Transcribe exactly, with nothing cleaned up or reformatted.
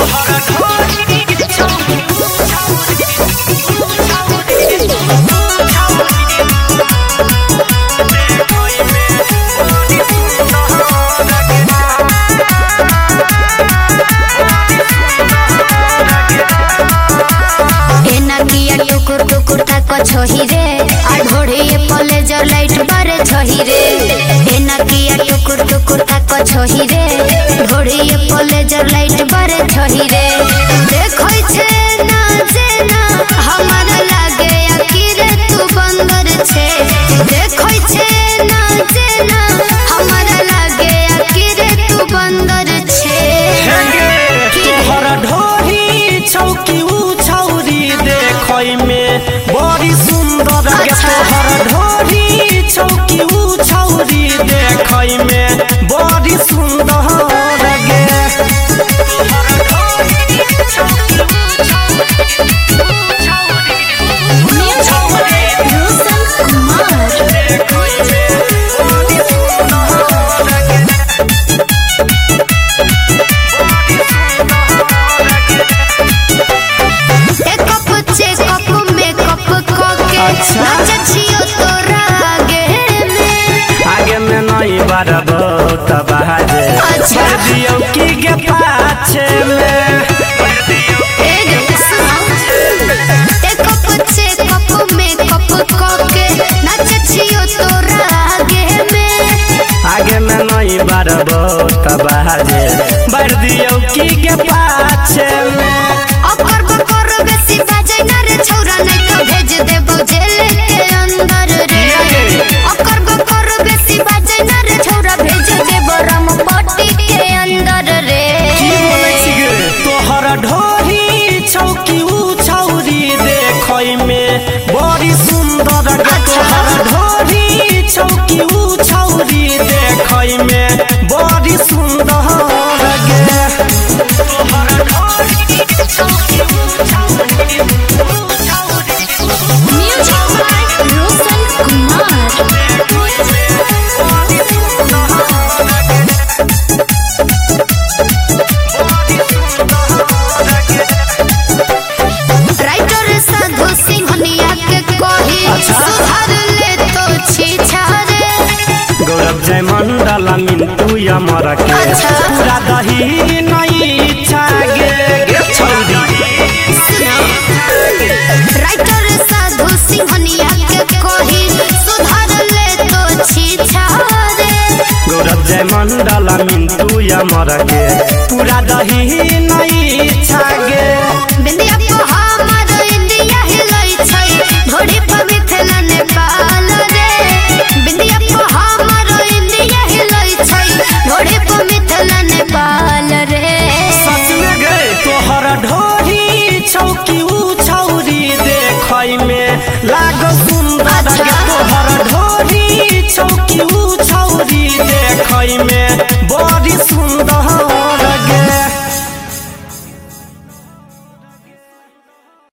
छही रे आ ढोढ़िए प्लेजर लाइट बारे छही रे एना किया टुकुर टुकुर ताक छही रे ढोढ़िए प्लेजर लाइट बारे छही रे देखै छे ना जे ना हमरा लागे अकिरे तू बंदर छे देखै छे ना जे ना हमरा लागे अकिरे तू बंदर छे तोहर ढोढ़ी चौकी उ छौरी देखै में बड़ी सुंदर गे तोहर ढोढ़ी चौकी उ छौरी देखै में बड़ी सुंदर गे आगे में नहीं बरबो तब हाजे भर दियो की गे पाछे में आगे में नहीं बरबो तब हाजे भर दियो की गे पाछे में अकर बकर बेसी बाजे ना रे छौरा नहीं तो भेज देबो जेल के अंदर रे अकर बकर बेसी बाजे ना रे छौरा भेज देबो राम पट्टी के अंदर रे की बोलै छी गे तोहर ढोढ़ी चौकी उ छौरी देखै में बड़ी सुंदर गे तोहर ढोढ़ी चौकी उ छौरी देखै में बड़ी सुंदर गे तोहर ढोढ़ी चौकी उ छौरी music by Roshan Kumar writer Sadhu Singhania के कही सुधार ले तो छी छारे गौरव जय मंडल मिंटू अमर के पूरा दही नहीं छागे गे छौरी राइटर साधु सिंहनिया के कही सुधार ले तो छी छारे गौरव जय मंडल मिंटू अमर के पूरा दही नहीं छागे